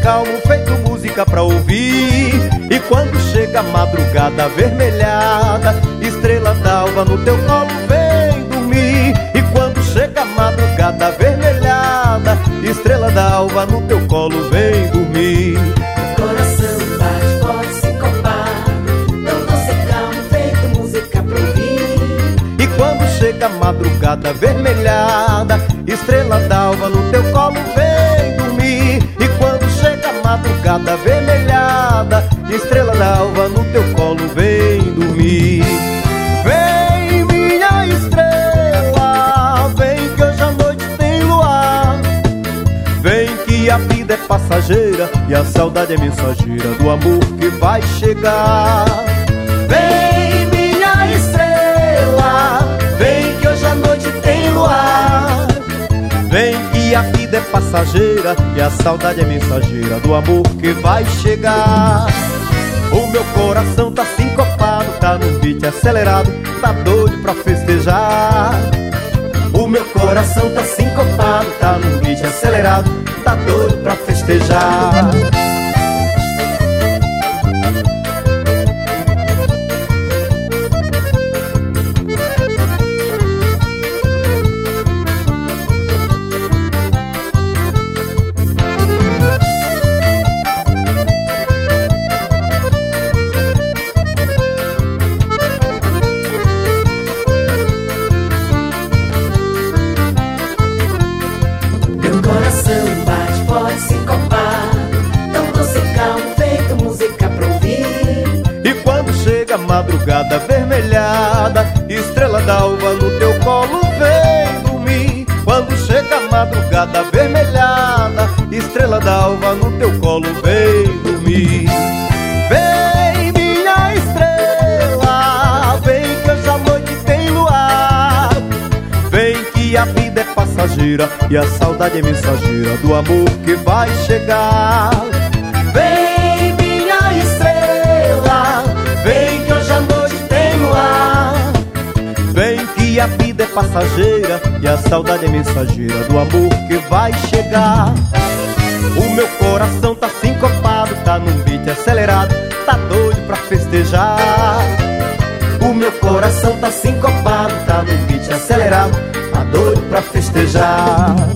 calmo, feito música pra ouvir. E quando chega a madrugada avermelhada, estrela d'alva no teu colo vem dormir. E quando chega a madrugada avermelhada, estrela d'alva no teu colo vem dormir. Coração bate, pode sincopar, tão doce calmo, feito música pra ouvir. E quando chega a madrugada avermelhada, estrela d'alva no teu colo vem dormir. E quando chega a madrugada avermelhada, estrela d'alva no teu colo vem dormir. Vem, minha estrela, vem que hoje à noite tem luar. Vem que a vida é passageira e a saudade é mensageira do amor que vai chegar. Vem, minha estrela, vem que hoje à noite tem luar. Vem que a vida é passageira e a saudade é mensageira do amor que vai chegar. O meu coração tá sincopado, tá num beat acelerado, tá doido pra festejar. O meu coração tá sincopado, tá num beat acelerado, tá doido pra festejar. Madrugada avermelhada, estrela d'alva no teu colo vem dormir. Quando chega a madrugada avermelhada, estrela d'alva no teu colo vem dormir. Vem, minha estrela, vem que hoje à noite tem luar. Vem que a vida é passageira e a saudade é mensageira do amor que vai chegar. Vem, minha estrela, vem que hoje à noite tem luar. Vem que a vida é passageira e a saudade é mensageira do amor que vai chegar. O meu coração tá sincopado, tá num beat acelerado, tá doido pra festejar. O meu coração tá sincopado, tá num beat acelerado, tá doido pra festejar.